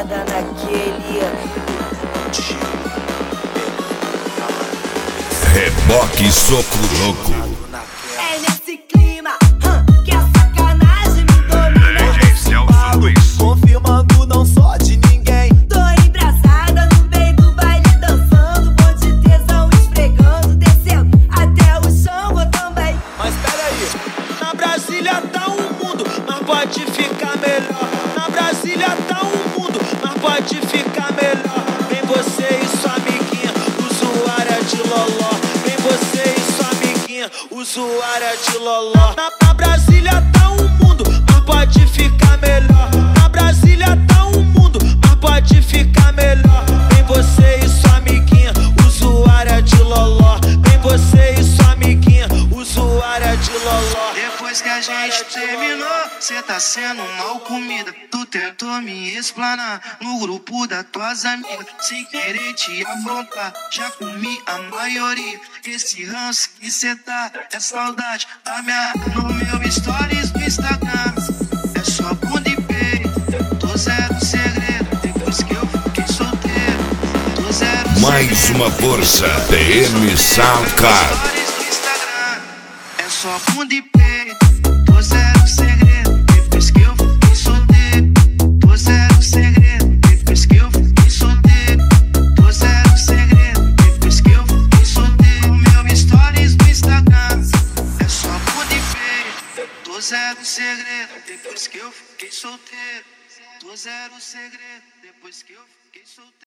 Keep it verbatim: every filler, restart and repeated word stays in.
embrasada naquele. Reboque Soco Louco. É nesse clima hum, que a sacanagem me domina. Confirmando, não só de ninguém. Tô embrasada no meio do baile dançando, bom de tesão esfregando, descendo até o chão eu também. Mas pera aí, na Brasília tá um mundo, mas pode ficar melhor. Na Brasília tá um mundo, mas pode ficar melhor. Vem você e sua amiguinha, usuária de loló. Vem você e sua amiguinha, usuária de loló. Na, na Brasília tá um mundo, mas pode ficar melhor. Na Brasília tá um mundo, mas pode ficar melhor. Vem você e sua amiguinha, usuária de loló. Vem você e sua amiguinha, usuária de loló. Depois que a gente terminou, cê tá sendo mal comida. Tu tentou me explanar no grupo das tuas amigas, sem querer te afrontar. Já comi a maioria. Esse ranço que cê tá é saudade da minha. No meu stories do Instagram é só bunda e peito. Tô zero segredo depois que eu fiquei solteiro. Tô zero Mais segredo, uma força, depois que T eu M fiquei Soundcard. Stories do Instagram é só bunda e peito. Tô zero segredo depois que eu fiquei solteiro. Tô zero segredo depois que eu fiquei solteiro. Tô zero segredo depois que eu fiquei solteiro. Meu stories do Instagram é só bunda e peito. Tô zero segredo depois que eu fiquei solteiro. Tô zero segredo depois que eu fiquei solteiro.